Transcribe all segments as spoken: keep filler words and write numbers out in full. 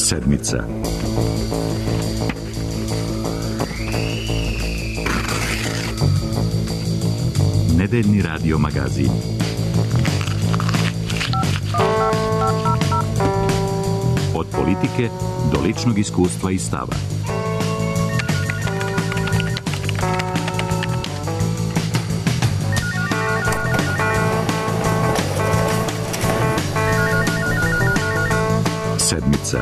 Sedmica. Nedeljni radio magazin. Od politike do ličnog iskustva i stava. Sedmica.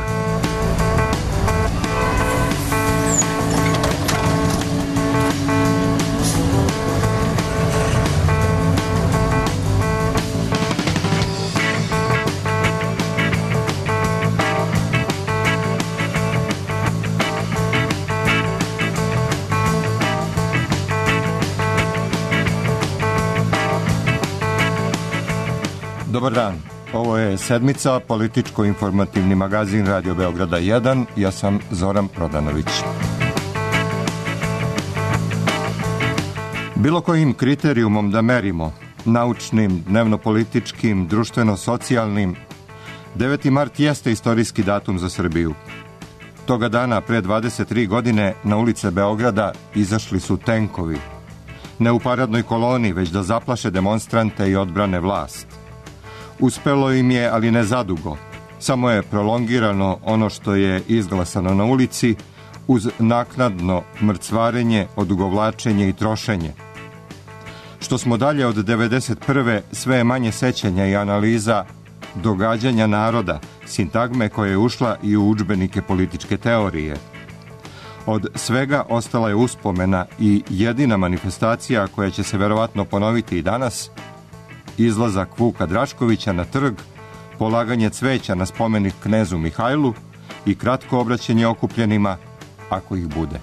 Dobar dan, ovo je Sedmica, političko-informativni magazin Radio Beograda jedan, ja sam Zoran Prodanović. Bilo kojim kriterijumom da merimo, naučnim, dnevno-političkim, društveno-socijalnim, deveti mart jeste istorijski datum za Srbiju. Toga dana, pre dvadeset tri godine, na ulice Beograda izašli su tenkovi. Ne u paradnoj koloni, već da zaplaše demonstrante i odbrane vlast. Uspelo im je, ali ne zadugo. Samo je prolongirano ono što je izglasano na ulici uz naknadno mrcvarenje, odugovlačenje i trošenje. Što smo dalje od devedeset prve sve je manje sećanja i analiza događanja naroda, sintagme koja je ušla i u udžbenike političke teorije. Od svega ostala je uspomena i jedina manifestacija koja će se verovatno ponoviti i danas, izlazak Vuka Draškovića na trg, polaganje cveća na spomenik knezu Mihajlu i kratko obraćanje okupljenima, ako ih bude.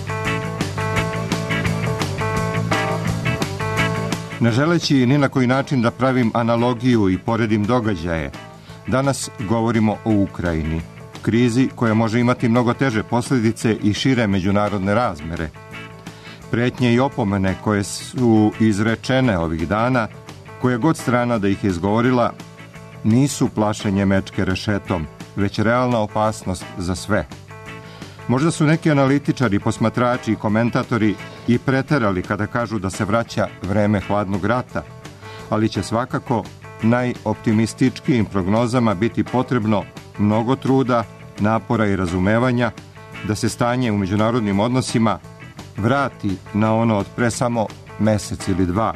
Ne želeći ni na koji način da pravim analogiju i poredim događaje, danas govorimo o Ukrajini, krizi koja može imati mnogo teže posljedice i šire međunarodne razmere. Pretnje i opomene koje su izrečene ovih dana, koja god strana da ih je izgovorila, nisu plašenje mečke rešetom, već realna opasnost za sve. Možda su neki analitičari, posmatrači i komentatori i preterali kada kažu da se vraća vreme hladnog rata, ali će svakako najoptimističkijim prognozama biti potrebno mnogo truda, napora i razumevanja da se stanje u međunarodnim odnosima vrati na ono od pre samo mesec ili dva.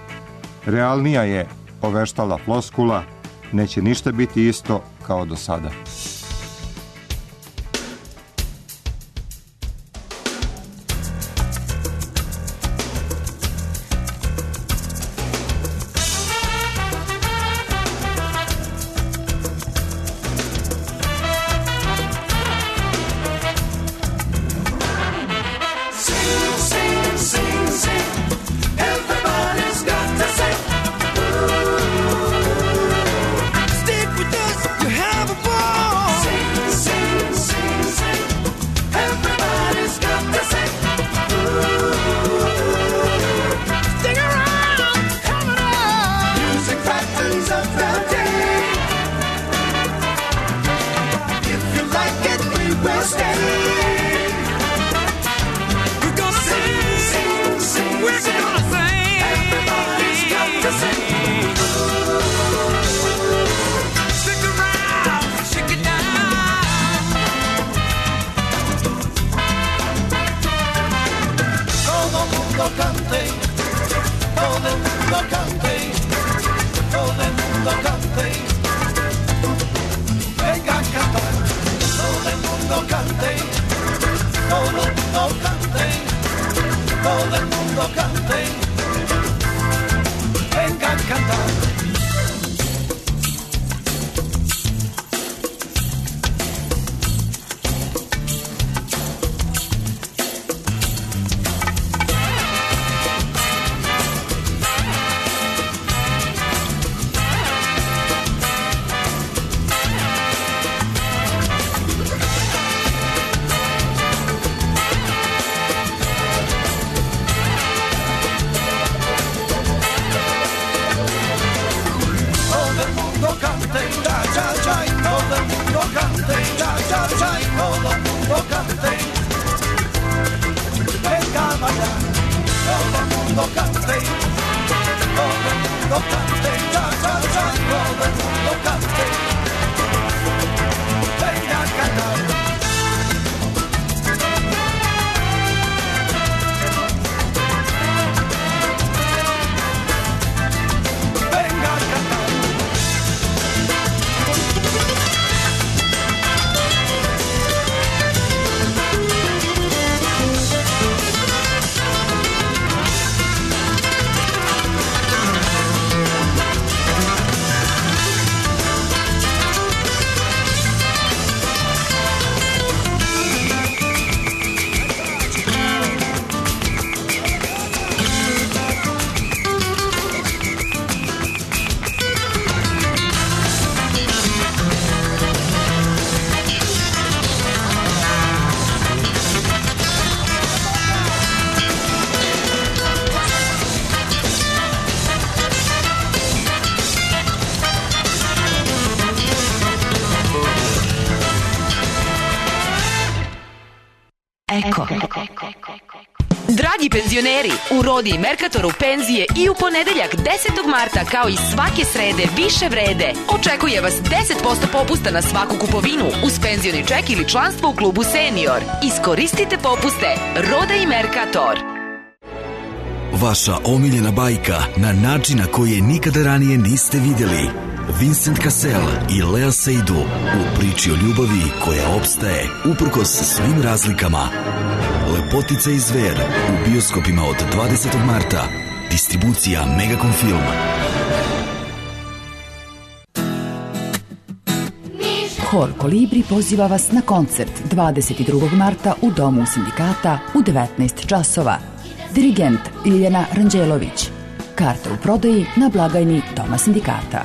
Realnija je poveštala floskula, neće ništa biti isto kao do sada. Todo el mundo cante, cha cha cha, y todo el mundo cante, cha cha cha. Eko. Dragi penzioneri, u Rodi i Merkatoru penzije i u ponedeljak desetog marta kao i svake srede više vrede. Očekuje vas deset posto popusta na svaku kupovinu uz penzioni ček ili članstvo u klubu Senior. Iskoristite popuste. Roda i Merkator. Vaša omiljena bajka na način na koji je nikada ranije niste vidjeli. Vincent Cassel i Lea Seydoux u priči o ljubavi koja opstaje uprkos svim razlikama. Lepotica i zver u bioskopima od dvadesetog marta. Distribucija Megacom Film. Hor Kolibri poziva vas na koncert dvadeset drugog marta u Domu sindikata u devetnaest časova. Dirigent Ljiljana Ranđelović. Karte u prodaji na blagajni Doma sindikata.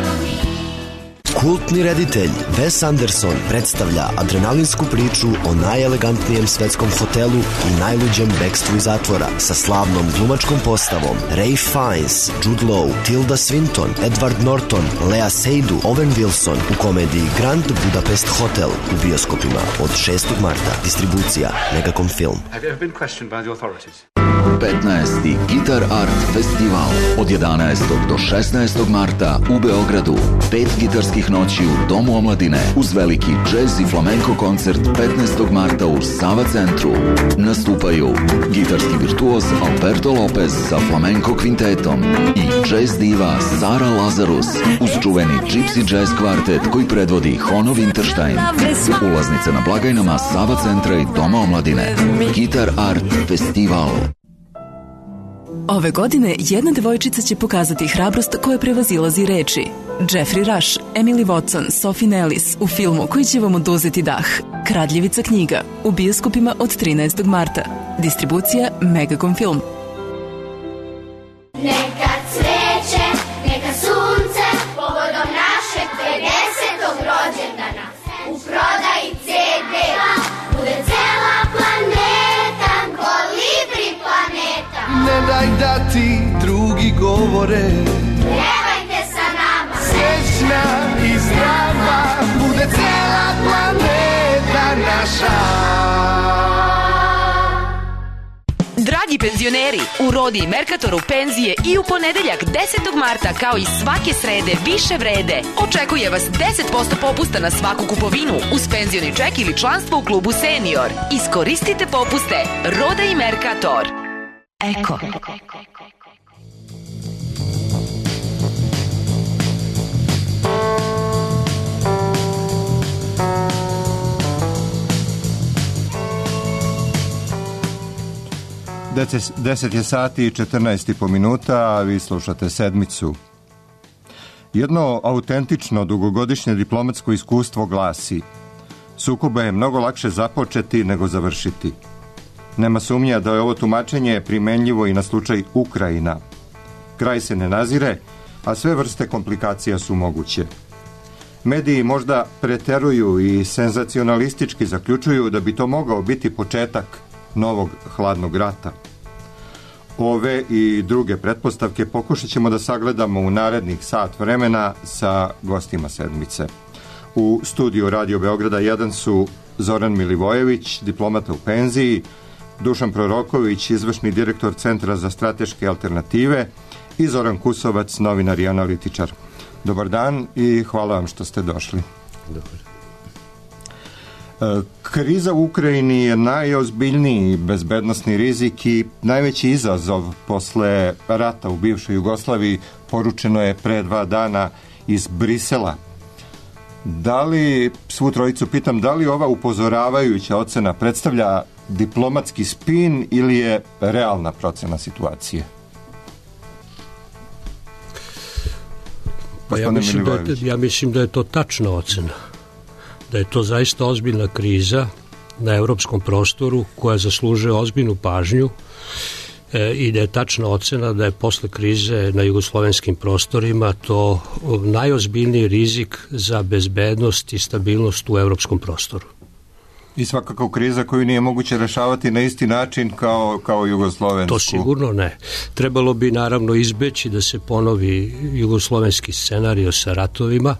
Kultni reditelj Wes Anderson predstavlja adrenalinsku priču o najelegantnijem svetskom hotelu i najluđem bekstvu iz zatvora sa slavnom glumačkom postavom Ralph Fiennes, Jude Law, Tilda Swinton, Edward Norton, Lea Seydoux, Owen Wilson u komediji Grand Budapest Hotel u bioskopima od šestog marta. Distribucija Megacom Film. Have you ever been questioned by the authorities? petnaesti. Guitar Art Festival od jedanaestog do šesnaestog marta u Beogradu. Pet gitarskih noći u Domu omladine uz veliki džez i flamenko koncert petnaestog marta u Sava centru. Nastupaju gitarski virtuoz Alberto Lopez sa flamenko kvintetom i džez diva Sara Lazarus uz čuveni Gypsy Jazz kvartet koji predvodi Hono Winterstein. Ulaznice na blagajnama Sava centra i Doma omladine. Guitar Art Festival. Ove godine jedna devojčica će pokazati hrabrost koja prevazilazi reči. Jeffrey Rush, Emily Watson, Sophie Nellis u filmu koji će vam oduzeti dah. Kradljivica knjiga u bioskopima od trinaestog marta. Distribucija Megacom Film. Neka cveće, neka sunce, povodom našeg pedesetog rođendana. U prodaji ce de bude cela planeta, Kolibri planeta. Ne daj da ti drugi govore, pevajte sa nama. Srećna i zdrava bude cela planeta naša. Dragi penzioneri, u Rodi i Merkatoru penzije i u ponedeljak desetog marta kao i svake srede više vrede. Očekuje vas deset posto popusta na svaku kupovinu uz penzioni ček ili članstvo u klubu Senior. Iskoristite popuste. Roda i Merkator. Eko. deset je sati i četrnaest i po minuta, a vi slušate Sedmicu. Jedno autentično dugogodišnje diplomatsko iskustvo glasi: sukobe je mnogo lakše započeti nego završiti. Nema sumnja da je ovo tumačenje primenljivo i na slučaj Ukrajina. Kraj se ne nazire, a sve vrste komplikacija su moguće. Mediji možda preteruju i senzacionalistički zaključuju da bi to mogao biti početak novog hladnog rata. Ove i druge pretpostavke pokušat ćemo da sagledamo u narednih sat vremena sa gostima Sedmice. U studiju Radio Beograda jedan su Zoran Milivojević, diplomata u penziji, Dušan Proroković, izvršni direktor Centra za strateške alternative, i Zoran Kusovac, novinar i analitičar. Dobar dan i hvala vam što ste došli. Dobar. Kriza u Ukrajini je najozbiljniji bezbednosni rizik i najveći izazov posle rata u bivšoj Jugoslaviji, poručeno je pre dva dana iz Brisela. Da li, svu trojicu pitam, da li ova upozoravajuća ocena predstavlja diplomatski spin ili je realna procena situacije? Pa ja mislim, da je, ja mislim da je to tačna ocena. Da je to zaista ozbiljna kriza na evropskom prostoru koja zaslužuje ozbiljnu pažnju e, i da je tačna ocena da je posle krize na jugoslovenskim prostorima to najozbiljniji rizik za bezbednost i stabilnost u evropskom prostoru. I svakako kriza koju nije moguće rešavati na isti način kao, kao jugoslovensku. To sigurno ne. Trebalo bi naravno izbeći da se ponovi jugoslovenski scenario sa ratovima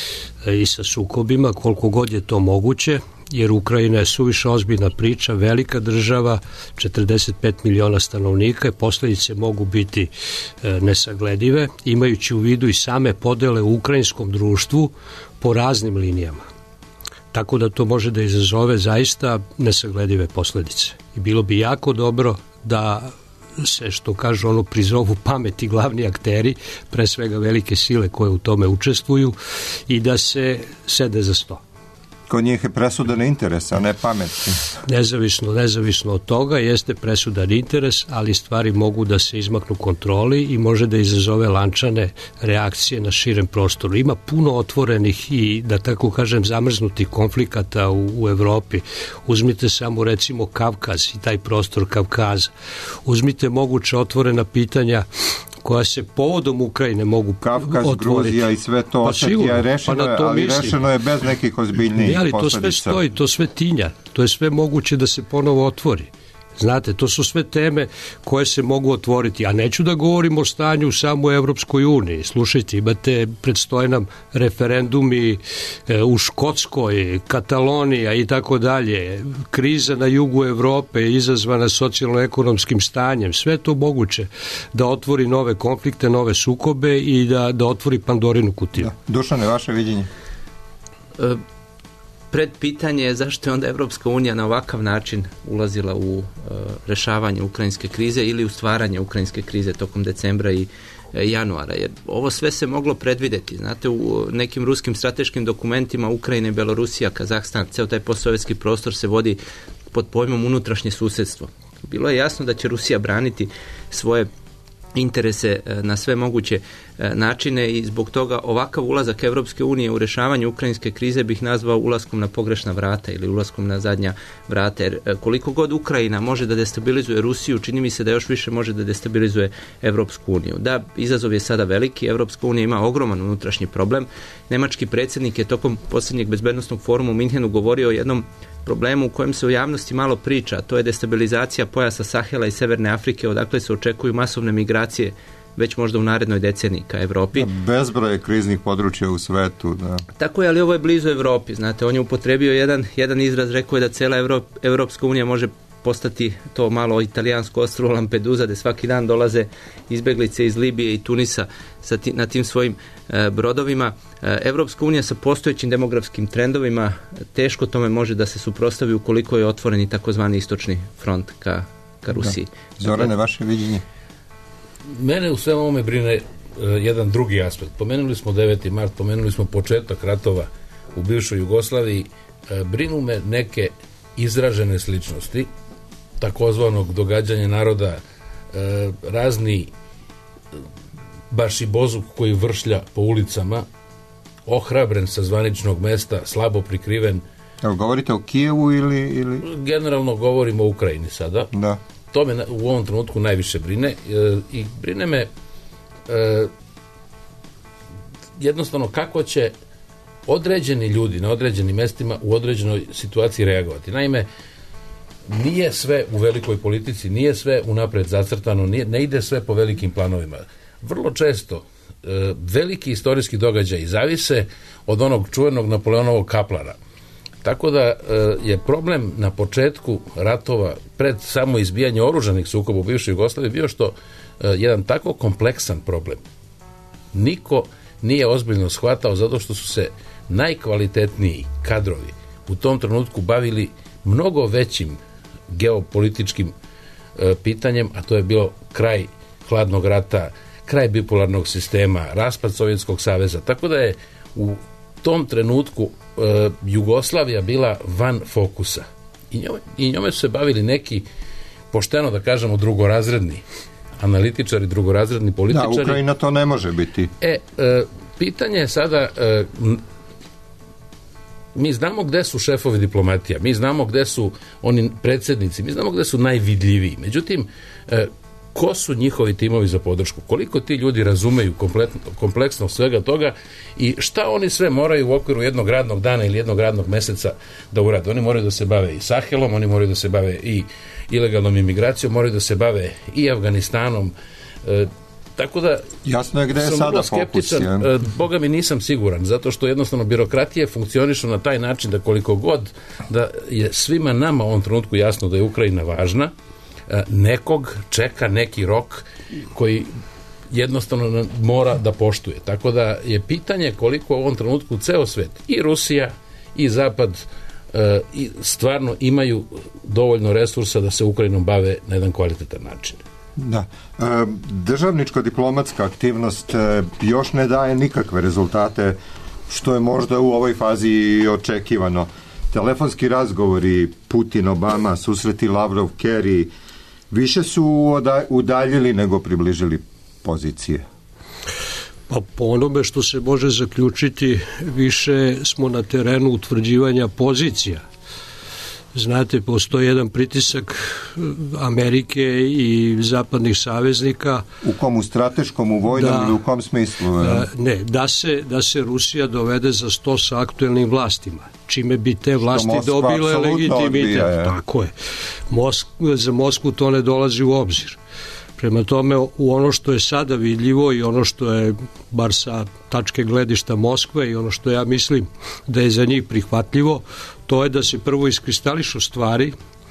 i sa sukobima, koliko god je to moguće, jer Ukrajina je suviše ozbiljna priča, velika država, četrdeset pet miliona stanovnika, i posljedice mogu biti e, nesagledive, imajući u vidu i same podele u ukrajinskom društvu po raznim linijama. Tako da to može da izazove zaista nesagledive posljedice. I bilo bi jako dobro da se, što kažu, ono, prizovu pameti glavni akteri, pre svega velike sile koje u tome učestvuju, i da se sede za sto. Kod njih je presudan interes, a ne pameti. Nezavisno, nezavisno od toga jeste presudan interes, ali stvari mogu da se izmaknu kontroli i može da izazove lančane reakcije na širem prostoru. Ima puno otvorenih i, da tako kažem, zamrznutih konflikata u, u Evropi. Uzmite samo recimo Kavkaz i taj prostor Kavkaza. Uzmite moguće otvorena pitanja koja se povodom Ukrajine mogu Kavkaz, otvoriti. Gruzija i sve to, Osetija je rešeno, pa ali mislim. rešeno je bez nekih ozbiljnijih ali posledica. To sve stoji, to sve tinja, to je sve moguće da se ponovo otvori. Znate, to su sve teme koje se mogu otvoriti, a neću da govorim o stanju samo u Evropskoj uniji. Slušajte, imate, predstoje nam referendumi e, u Škotskoj, Katalonija i tako dalje. Kriza na jugu Evrope je izazvana socijalno-ekonomskim stanjem. Sve to moguće da otvori nove konflikte, nove sukobe i da, da otvori Pandorinu kutiju. Da. Dušane, vaše viđenje? E, Pred pitanje je zašto je onda Evropska unija na ovakav način ulazila u uh, rešavanje ukrajinske krize ili u stvaranje ukrajinske krize tokom decembra i uh, januara. Jer ovo sve se moglo predvideti. Znate, u nekim ruskim strateškim dokumentima Ukrajina, Belorusija, Kazahstan, ceo taj postsovjetski prostor se vodi pod pojmom unutrašnje susedstvo. Bilo je jasno da će Rusija braniti svoje interese na sve moguće načine i zbog toga ovakav ulazak Evropske unije u rešavanje ukrajinske krize bih nazvao ulaskom na pogrešna vrata ili ulaskom na zadnja vrata. Jer koliko god Ukrajina može da destabilizuje Rusiju, čini mi se da još više može da destabilizuje Evropsku uniju. Da, izazov je sada veliki, Evropska unija ima ogroman unutrašnji problem. Nemački predsjednik je tokom posljednjeg bezbednosnog foruma u Minhenu govorio o jednom problemu u kojem se u javnosti malo priča, a to je destabilizacija pojasa Sahela i Severne Afrike, odakle se očekuju masovne migracije već možda u narednoj deceniji ka Evropi. Da, bezbroj je kriznih područja u svetu. Da. Tako je, ali ovo je blizu Evropi. Znate, on je upotrebio jedan, jedan izraz, rekao je da cela Evrop, Evropska unija može postati to malo italijansko ostrvo Lampedusa, da svaki dan dolaze izbeglice iz Libije i Tunisa sa ti, na tim svojim e, brodovima. E, Evropska unija sa postojećim demografskim trendovima teško tome može da se suprotstavi ukoliko je otvoren i takozvani istočni front ka, ka Rusiji. Da. Zorane, vaše viđenje? Mene u svemu ovome brine uh, jedan drugi aspekt. Pomenuli smo deveti mart, pomenuli smo početak ratova u bivšoj Jugoslaviji. Uh, brinu me neke izražene sličnosti takozvanog događanja naroda, uh, razni uh, bašibozuk koji vršlja po ulicama, ohrabren sa zvaničnog mesta, slabo prikriven. Evo, govorite o Kijevu ili, ili... Generalno govorimo o Ukrajini sada. Da. To me u ovom trenutku najviše brine e, i brine me e, jednostavno kako će određeni ljudi na određenim mestima u određenoj situaciji reagovati. Naime, nije sve u velikoj politici, nije sve unapred zacrtano, nije, ne ide sve po velikim planovima. Vrlo često e, veliki istorijski događaji zavise od onog čuvenog Napoleonovog kaplara. Tako da e, je problem na početku ratova, pred samo izbijanje oružanih sukoba u bivšoj Jugoslaviji, bio što e, jedan tako kompleksan problem niko nije ozbiljno shvatao, zato što su se najkvalitetniji kadrovi u tom trenutku bavili mnogo većim geopolitičkim e, pitanjem, a to je bilo kraj hladnog rata, kraj bipolarnog sistema, raspad Sovjetskog saveza. Tako da je u tom trenutku e, Jugoslavija bila van fokusa. I njome, i njome su se bavili neki, pošteno da kažemo, drugorazredni analitičari, drugorazredni političari. Da, Ukrajina to ne može biti. E, e pitanje je sada, e, mi znamo gde su šefovi diplomatija, mi znamo gde su oni predsjednici, mi znamo gde su najvidljiviji. Međutim, e, ko su njihovi timovi za podršku, koliko ti ljudi razumeju kompleksno svega toga i šta oni sve moraju u okviru jednog radnog dana ili jednog radnog meseca da urade. Oni moraju da se bave i Sahelom, oni moraju da se bave i ilegalnom imigracijom, moraju da se bave i Afganistanom. E, tako da jasno je gde je sada fokus. E, Boga mi nisam siguran, zato što jednostavno birokratije funkcionišu na taj način da koliko god da je svima nama u ovom trenutku jasno da je Ukrajina važna, nekog čeka neki rok koji jednostavno mora da poštuje. Tako da je pitanje koliko u ovom trenutku ceo svet, i Rusija i Zapad, e, i stvarno imaju dovoljno resursa da se Ukrajinom bave na jedan kvalitetan način. Da. E, državničko-diplomatska aktivnost e, još ne daje nikakve rezultate, što je možda u ovoj fazi i očekivano. Telefonski razgovori Putin, Obama, susreti Lavrov, Kerry više su udaljili nego približili pozicije. Pa po onome što se može zaključiti, više smo na terenu utvrđivanja pozicija. Znate, postoji jedan pritisak Amerike i zapadnih saveznika. U kom, u strateškom, u vojnom da, ili u kom smislu? Da, ne, da se, da se Rusija dovede za sto sa aktuelnim vlastima, čime bi te vlasti dobile legitimitet. Tako je. Mosk, za Moskvu to ne dolazi u obzir. Prema tome, u ono što je sada vidljivo i ono što je, bar sa tačke gledišta Moskve, i ono što ja mislim da je za njih prihvatljivo, to je da se prvo iskristališu stvari,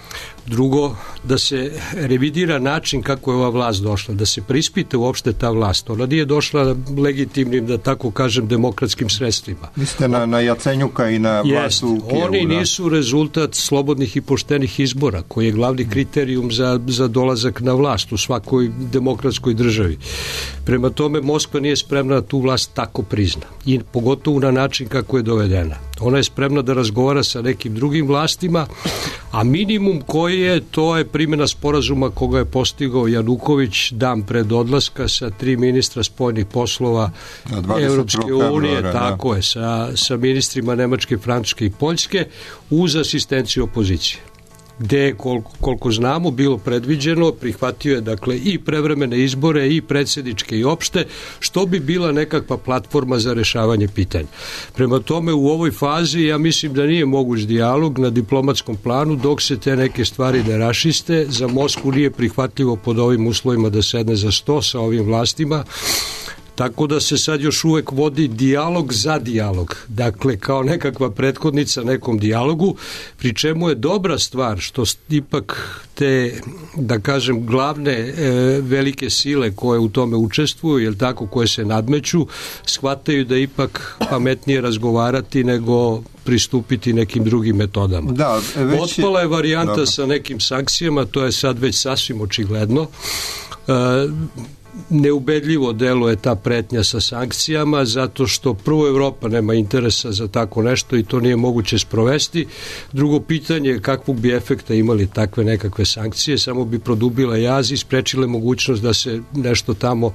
drugo, da se revidira način kako je ova vlast došla, da se prispite uopšte ta vlast. Ona nije došla legitimnim, da tako kažem, demokratskim sredstvima. Mislite na, na Jacenjuka i na vlast u Kijevu? Oni nisu rezultat slobodnih i poštenih izbora, koji je glavni kriterijum za, za dolazak na vlast u svakoj demokratskoj državi. Prema tome, Moskva nije spremna da tu vlast tako prizna. I pogotovo na način kako je dovedena. Ona je spremna da razgovara sa nekim drugim vlastima, a minimum koji je, to je primjena sporazuma koga je postigao Januković dan pred odlaska sa tri ministra spoljnih poslova Evropske unije, tako da. je, sa, sa ministrima Nemačke, Francuske i Poljske, uz asistenciju opozicije. Gde je, koliko, koliko znamo, bilo predviđeno, prihvatio je dakle i prevremene izbore i predsjedničke i opšte, što bi bila nekakva platforma za rešavanje pitanja. Prema tome, u ovoj fazi ja mislim da nije moguć dijalog na diplomatskom planu dok se te neke stvari ne rašiste. Za Moskvu nije prihvatljivo pod ovim uslovima da sedne za sto sa ovim vlastima. Tako da se sad još uvek vodi dijalog za dijalog, dakle kao nekakva prethodnica nekom dijalogu, pri čemu je dobra stvar što ipak te, da kažem, glavne e, velike sile koje u tome učestvuju, jel tako, koje se nadmeću, shvataju da ipak pametnije razgovarati nego pristupiti nekim drugim metodama. Da, već... Otpala je varijanta Dobro. sa nekim sankcijama, to je sad već sasvim očigledno. E, Neubedljivo deluje ta pretnja sa sankcijama, zato što prvo Evropa nema interesa za tako nešto i to nije moguće sprovesti. Drugo pitanje je kakvog bi efekta imali takve nekakve sankcije, samo bi produbila jaz i sprečile mogućnost da se nešto tamo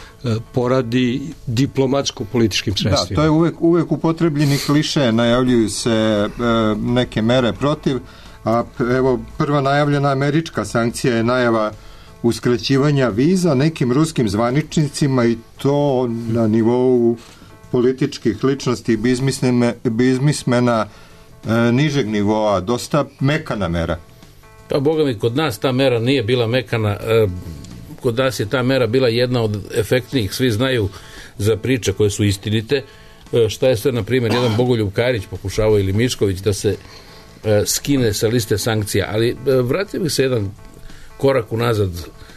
poradi diplomatsko-političkim sredstvima. Da, to je uvek, uvek upotrebljeni kliše, najavljuju se e, neke mere protiv, a evo prva najavljena američka sankcija je najava uskraćivanja viza nekim ruskim zvaničnicima i to na nivou političkih ličnosti biznismena e, nižeg nivoa, dosta mekana mera. Pa boga mi, kod nas ta mera nije bila mekana, e, kod nas je ta mera bila jedna od efektnijih, svi znaju za priče koje su istinite. šta je sve, na primjer, jedan Bogoljub Karić pokušavao ili Mišković da se skine sa liste sankcija, ali vratio bih se jedan korak unazad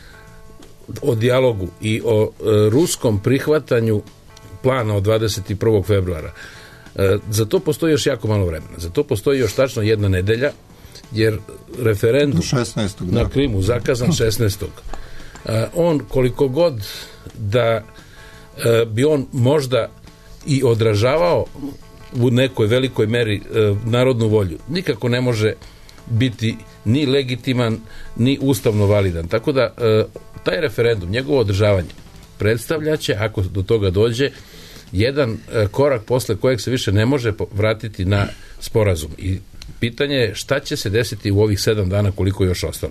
o dijalogu i o ruskom prihvatanju plana od dvadeset prvog februara. Za to postoji još jako malo vremena. Za to postoji još tačno jedna nedelja, jer referendum šesnaestog na Krimu zakazan šesnaestog On koliko god da bi on možda i odražavao u nekoj velikoj meri narodnu volju, nikako ne može biti ni legitiman, ni ustavno validan. Tako da taj referendum, njegovo održavanje predstavljaće, ako do toga dođe, jedan korak posle kojeg se više ne može vratiti na sporazum. I pitanje je šta će se desiti u ovih sedam dana koliko je još ostalo.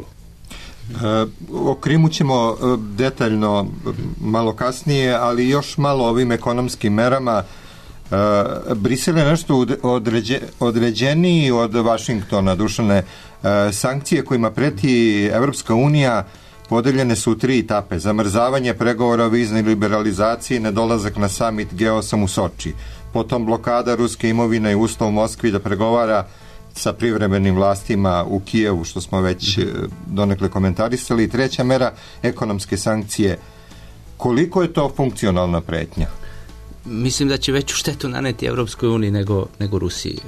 O Krimu ćemo detaljno malo kasnije, ali još malo ovim ekonomskim merama. Brisel je nešto određe, određeniji od Vašingtona, Dušane. Sankcije kojima preti Evropska unija podeljene su u tri etape. Zamrzavanje pregovora o viznoj liberalizaciji, nedolazak na summit G osam u Soči. Potom blokada ruske imovine i uslov Moskvi da pregovara sa privremenim vlastima u Kijevu, što smo već donekle komentarisali. I treća mera, ekonomske sankcije. Koliko je to funkcionalna pretnja? Mislim da će veću štetu naneti Evropskoj uniji nego, nego Rusiji.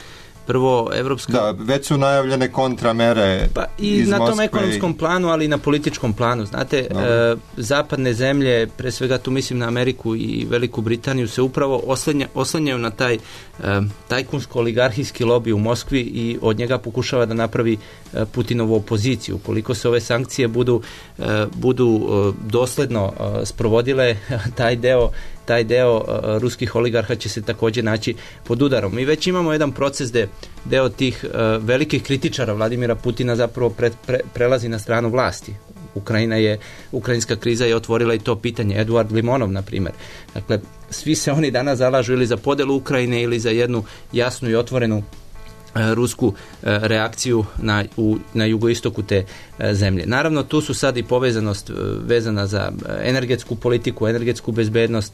Prvo, Evropska... Da, već su najavljene kontramere pa i na tom ekonomskom planu, ali i na političkom planu. Znate, e, zapadne zemlje, pre svega tu mislim na Ameriku i Veliku Britaniju, se upravo oslanja, oslanjaju na taj e, tajkunsko-oligarhijski lobby u Moskvi i od njega pokušava da napravi e, Putinovu opoziciju. Ukoliko se ove sankcije budu, e, budu e, dosledno e, sprovodile, taj deo taj deo uh, ruskih oligarha će se također naći pod udarom. Mi već imamo jedan proces gde deo tih uh, velikih kritičara Vladimira Putina zapravo pre, pre, prelazi na stranu vlasti. Ukrajina je, ukrajinska kriza je otvorila i to pitanje. Eduard Limonov, na primjer. Dakle, svi se oni danas zalažu ili za podelu Ukrajine ili za jednu jasnu i otvorenu rusku reakciju na, u, na jugoistoku te zemlje. Naravno, tu su sad i povezanost vezana za energetsku politiku, energetsku bezbednost.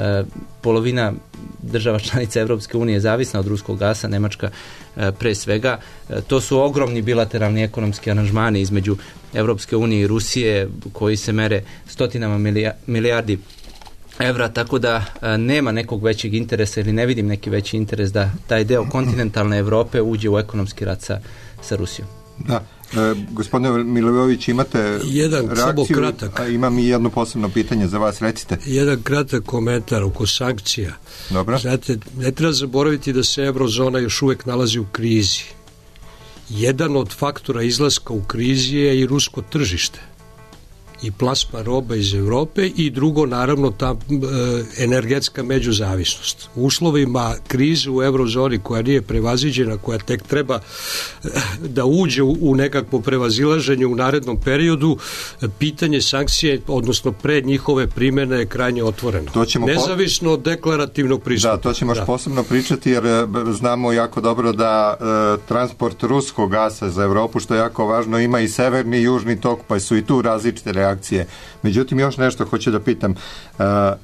Polovina država članica Evropske unije je zavisna od ruskog gasa, Nemačka pre svega. To su ogromni bilateralni ekonomski aranžmani između Evropske unije i Rusije koji se mere stotinama milijardi evra, tako da a, nema nekog većeg interesa ili ne vidim neki veći interes da taj deo kontinentalne Evrope uđe u ekonomski rat sa, sa Rusijom. Da. E, gospodine Milivojević, imate jedan, reakciju, samo kratak. A imam i jedno posebno pitanje za vas, recite. Jedan kratak komentar oko sankcija. Dobro. Znate, ne treba zaboraviti da se eurozona još uvek nalazi u krizi. Jedan od faktora izlaska u krizi je i rusko tržište i plasma roba iz Evrope i drugo, naravno, ta e, energetska međuzavisnost. U uslovima krize u eurozoni koja nije prevaziđena, koja tek treba e, da uđe u, u nekakvo prevazilaženje u narednom periodu, e, pitanje sankcije, odnosno pre njihove primene je krajnje otvoreno. To ćemo nezavisno od deklarativnog pristupa. Da, to ćemo još posebno pričati, jer znamo jako dobro da e, transport ruskog gasa za Evropu, što je jako važno, ima i severni i južni tok, pa su i tu različite reakcije. Međutim, još nešto hoću da pitam. Uh,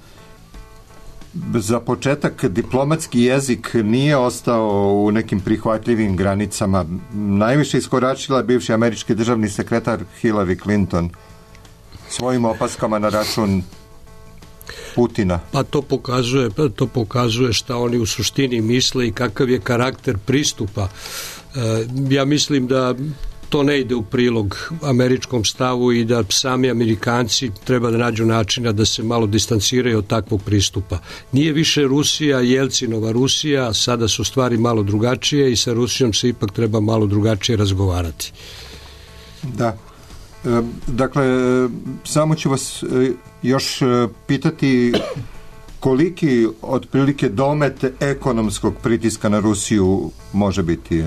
za početak, diplomatski jezik nije ostao u nekim prihvatljivim granicama. Najviše iskoračila je bivši američki državni sekretar Hillary Clinton svojim opaskama na račun Putina. Pa to pokazuje, to pokazuje šta oni u suštini misle i kakav je karakter pristupa. Uh, ja mislim da to ne ide u prilog američkom stavu i da sami Amerikanci treba da nađu načina da se malo distanciraju od takvog pristupa. Nije više Rusija Jelcinova Rusija, sada su stvari malo drugačije i sa Rusijom se ipak treba malo drugačije razgovarati. Da. E, dakle, samo ću vas još pitati koliki otprilike domet ekonomskog pritiska na Rusiju može biti?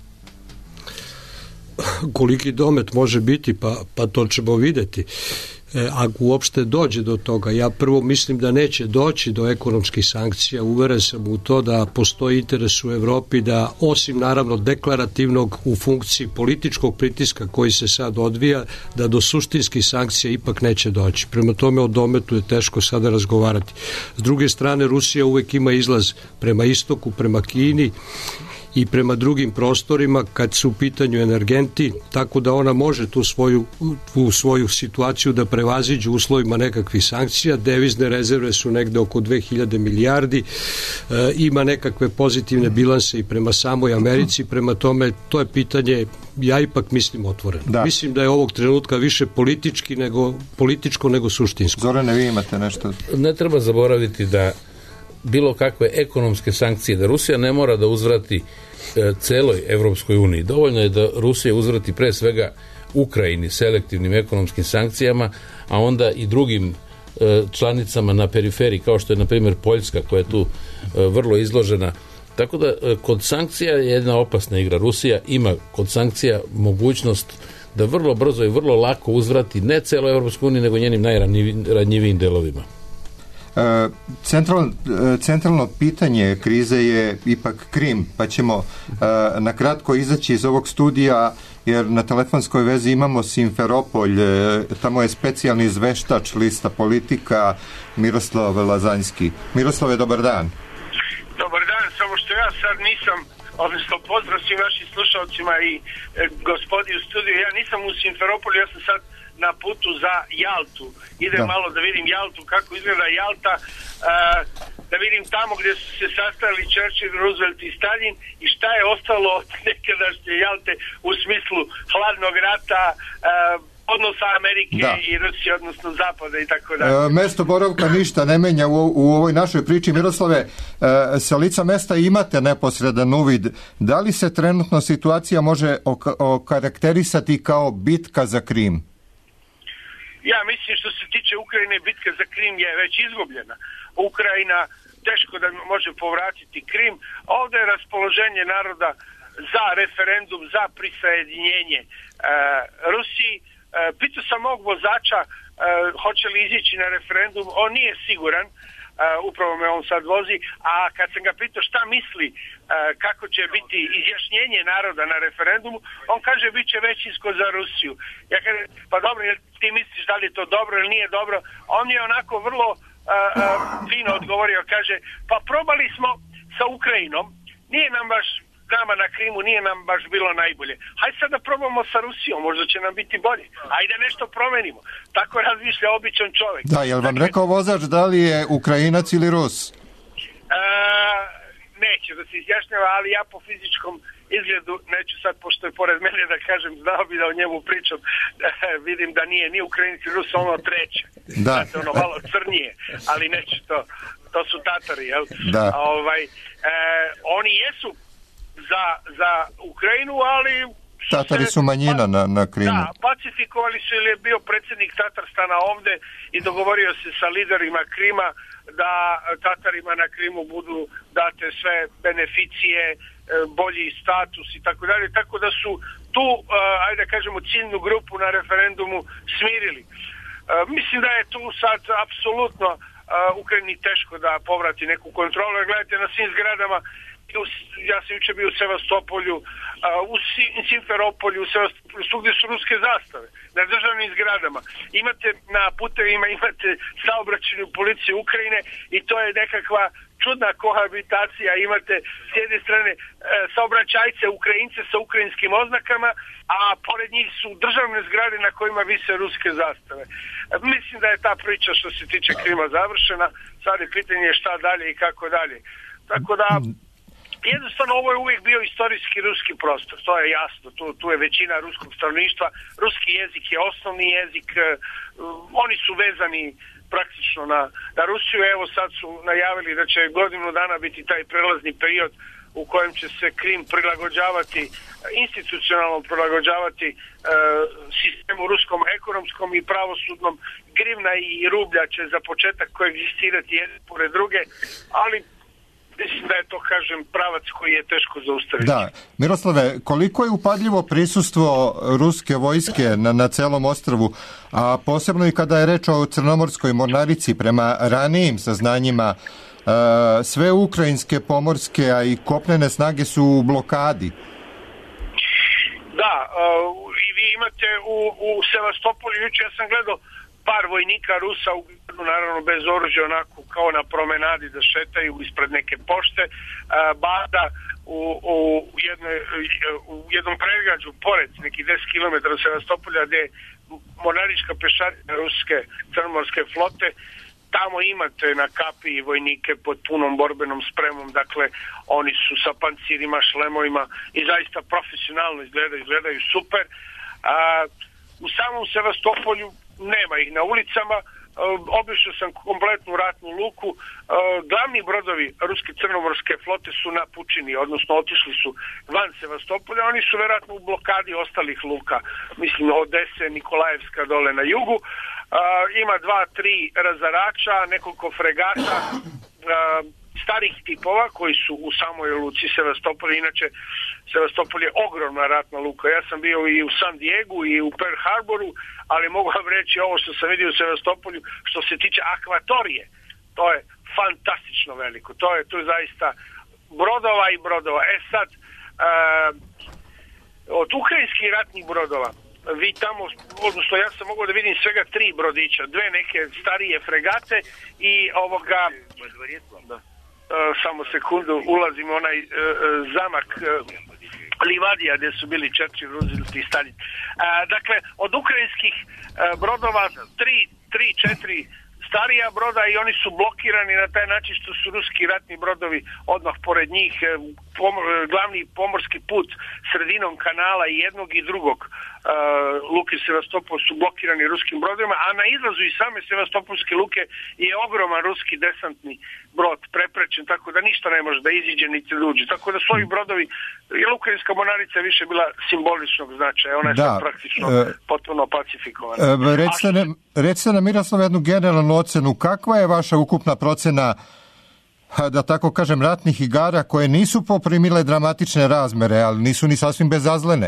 Koliki domet može biti, pa, pa to ćemo videti. ako uopšte dođe do toga. Ja prvo mislim da neće doći do ekonomskih sankcija, uveren sam u to da postoji interes u Evropi da, osim naravno deklarativnog u funkciji političkog pritiska koji se sad odvija, da do suštinskih sankcija ipak neće doći. Prema tome o dometu je teško sada razgovarati. S druge strane, Rusija uvek ima izlaz prema istoku, prema Kini i prema drugim prostorima kad su u pitanju energenti, tako da ona može tu svoju, tu svoju situaciju da prevaziđe uslovima nekakvih sankcija. Devizne rezerve su negde oko dve hiljade milijardi, e, ima nekakve pozitivne bilanse i prema samoj Americi, prema tome to je pitanje, ja ipak mislim otvoreno. Da. Mislim da je ovog trenutka više politički nego, političko nego suštinsko. Zorane, vi imate nešto? Ne treba zaboraviti da bilo kakve ekonomske sankcije, da Rusija ne mora da uzvrati e, celoj Evropskoj uniji. Dovoljno je da Rusija uzvrati pre svega Ukrajini selektivnim ekonomskim sankcijama, a onda i drugim e, članicama na periferiji, kao što je na primjer Poljska, koja je tu e, vrlo izložena. Tako da e, kod sankcija je jedna opasna igra. Rusija ima kod sankcija mogućnost da vrlo brzo i vrlo lako uzvrati ne celoj Evropskoj uniji, nego njenim najranjivijim delovima. Central, centralno pitanje krize je ipak Krim, pa ćemo na kratko izaći iz ovog studija, jer na telefonskoj vezi imamo Simferopolj, tamo je specijalni izveštač lista Politika Miroslav Lazanjski. Miroslave, dobar dan. Dobar dan, samo što ja sad nisam, odnosno pozdrav svim vašim slušalcima i e, gospodi u studiju, ja nisam u Simferopolju, ja sam sad na putu za Jaltu. Idem da. malo da vidim Jaltu, kako izgleda Jalta, uh, da vidim tamo gdje su se sastajali Churchill, Roosevelt i Stalin i šta je ostalo od nekadašnje Jalte u smislu hladnog rata, uh, odnosa Amerike da. i Rusije, odnosno Zapada i tako dalje. E, mesto boravka ništa ne menja u, u ovoj našoj priči. Miroslave, e, sa lica mesta imate neposredan uvid. Da li se trenutno situacija može ok- okarakterisati kao bitka za Krim? Ja mislim što se tiče Ukrajine, bitka za Krim je već izgubljena. Ukrajina teško da može povratiti Krim. Ovdje je raspoloženje naroda za referendum, za prisajedinjenje e, Rusiji. E, pitao sam mog vozača e, hoće li izići na referendum, on nije siguran. Uh, upravo me on sad vozi, a kad sam ga pitao šta misli uh, kako će biti izjašnjenje naroda na referendumu, on kaže bit će većinsko za Rusiju. Ja kažem, pa dobro, jel ti misliš da li je to dobro ili nije dobro? On je onako vrlo uh, uh, fino odgovorio, kaže, pa probali smo sa Ukrajinom, nije nam baš nama na Krimu nije nam baš bilo najbolje. Hajde sad da probamo sa Rusijom, možda će nam biti bolje. Hajde nešto promenimo. Tako razmišlja običan čovjek. Da, jel vam rekao vozač da li je Ukrajinac ili Rus? E, neće da se izjašnjava, ali ja po fizičkom izgledu, neću sad, pošto je pored mene da kažem, znao bi da o njemu pričam, vidim da nije ni Ukrajinac ili Rus, ono treće. Da. Znate, ono malo crnije, ali neće to. To su Tatari, jel? Da. Ovaj, e, oni jesu za, za Ukrajinu, ali Tatari su manjina na, na Krimu. Da, pacifikovali su, ili je bio predsjednik Tatarstana ovde i dogovorio se sa liderima Krima da Tatarima na Krimu budu date sve beneficije, bolji status i tako dalje, tako da su tu, ajde da kažemo, ciljnu grupu na referendumu smirili. Mislim da je tu sad apsolutno Ukrajini teško da povrati neku kontrolu. Gledajte, na svim zgradama, ja sam jučer bio u Sevastopolju, u Simferopolju, u Sevastopolju, svugdje su ruske zastave na državnim zgradama. Imate na putevima, imate saobraćajnu policiju Ukrajine i to je nekakva čudna kohabitacija. Imate s jedne strane saobraćajce Ukrajince sa ukrajinskim oznakama, a pored njih su državne zgrade na kojima vise ruske zastave. Mislim da je ta priča što se tiče Krima završena. Sad je pitanje šta dalje i kako dalje. Tako da jednostavno ovo je uvijek bio istorijski ruski prostor, to je jasno, tu, tu je većina ruskog stanovništva, ruski jezik je osnovni jezik, uh, oni su vezani praktično na, na Rusiju, evo sad su najavili da će godinu dana biti taj prelazni period u kojem će se Krim prilagođavati, institucionalno prilagođavati uh, sistemu ruskom, ekonomskom i pravosudnom. Grivna i rublja će za početak koegzistirati jedne pored druge, ali mislim da je to, kažem, pravac koji je teško zaustaviti. Da. Miroslave, koliko je upadljivo prisustvo ruske vojske na, na celom ostrvu, a posebno i kada je reč o crnomorskoj mornarici, prema ranijim saznanjima, sve ukrajinske pomorske, a i kopnene snage su u blokadi? Da, i vi imate u, u Sevastopolju, juče ja sam gledao par vojnika Rusa, naravno bez oružja, onako kao na promenadi da šetaju ispred neke pošte, baza u, u, jednoj, u jednom pregrađu pored nekih deset kilometara od Sevastopolja gde je mornarička pešadina ruske crnomorske flote. Tamo imate na kapiji vojnike pod punom borbenom spremom, dakle oni su sa pancirima, šlemovima i zaista profesionalno izgledaju, izgledaju super. A, u samom Sevastopolju nema ih na ulicama, obišao sam kompletnu ratnu luku. Glavni brodovi ruske crnomorske flote su na pučini, odnosno otišli su van Sevastopolja, oni su verovatno u blokadi ostalih luka, mislim Odese, Nikolajevska dole na jugu. Ima dva, tri razarača, nekoliko fregata, starih tipova koji su u samoj luci Sevastopolja. Inače, Sevastopol je ogromna ratna luka. Ja sam bio i u San Diegu i u Pearl Harboru, ali mogu vam reći ovo što sam vidio u Sevastopolju, što se tiče akvatorije, to je fantastično veliko. To je, to je zaista brodova i brodova. E sad, uh, od ukrajinskih ratnih brodova, vi tamo, odnosno ja sam mogao da vidim svega tri brodića, dve neke starije fregate i ovoga... Da. Uh, samo sekundu, ulazim u onaj uh, zamak uh, Livadija gdje su bili Churchill, Roosevelt i Stalin. Uh, dakle, od ukrajinskih uh, brodova tri, tri, četiri starija broda i oni su blokirani na taj način što su ruski ratni brodovi odmah pored njih. Pomor, glavni pomorski put sredinom kanala i jednog i drugog uh, luke Sevastopol su blokirani ruskim brodovima, a na izlazu iz same Sevastopolske luke je ogroman ruski desantni brod preprečen, tako da ništa ne može da iziđe niti luđe. Tako da su ovi brodovi, jer ukrajinska mornarica je više bila simboličnog značaja, ona je da, sad praktično uh, potpuno pacifikovana. Uh, recite, ne, recite nam, Miroslav, jednu generalnu ocenu, kakva je vaša ukupna procena, da tako kažem, ratnih igara koje nisu poprimile dramatične razmere, ali nisu ni sasvim bezazlene?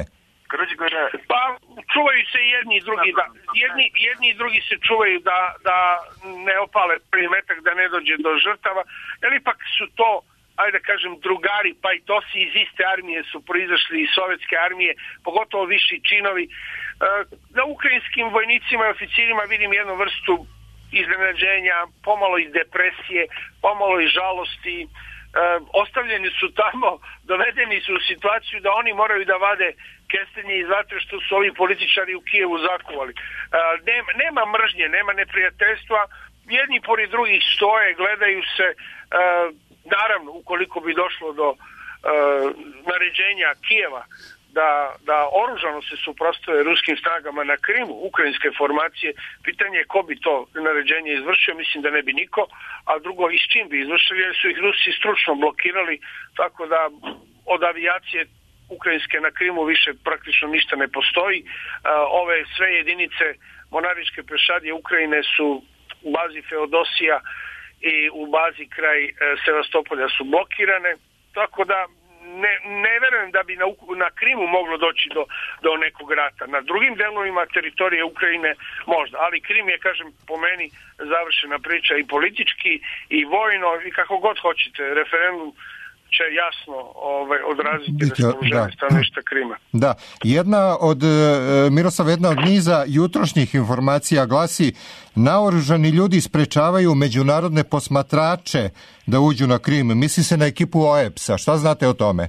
Pa, čuvaju se jedni i drugi, da, jedni, jedni i drugi se čuvaju da, da ne opale prvi metak, da ne dođe do žrtava, jer ipak su to, ajde da kažem, drugari, pa i tosi iz iste armije su proizašli iz sovjetske armije, pogotovo viši činovi. Na ukrajinskim vojnicima i oficirima vidim jednu vrstu iznenađenja, pomalo iz depresije, pomalo iz žalosti. E, ostavljeni su tamo, dovedeni su u situaciju da oni moraju da vade kestenje iz vatre što su ovi političari u Kijevu zakuvali. E, nema, nema mržnje, nema neprijateljstva, jedni pored drugih stoje, gledaju se. E, naravno, ukoliko bi došlo do e, naređenja Kijeva da, da oružano se suprotstave ruskim snagama na Krimu, ukrajinske formacije, pitanje je ko bi to naređenje izvršio, mislim da ne bi niko, a drugo i s čim bi izvršili, jer su ih Rusi stručno blokirali, tako da od avijacije ukrajinske na Krimu više praktično ništa ne postoji. Ove sve jedinice mornaričke pešadije Ukrajine su u bazi Feodosija i u bazi kraj Sevastopolja su blokirane, tako da Ne, ne verujem da bi na, na Krimu moglo doći do, do nekog rata. Na drugim delovima teritorije Ukrajine možda, ali Krim je, kažem, po meni završena priča i politički i vojno i kako god hoćete. Referendum će jasno ovaj, odraziti raspoloženje stanovništva Krima. Da, jedna od, Miroslav, jedna od niza jutrošnjih informacija glasi: naoružani ljudi sprečavaju međunarodne posmatrače da uđu na Krim. Misli se na ekipu O E P S-a. Šta znate o tome?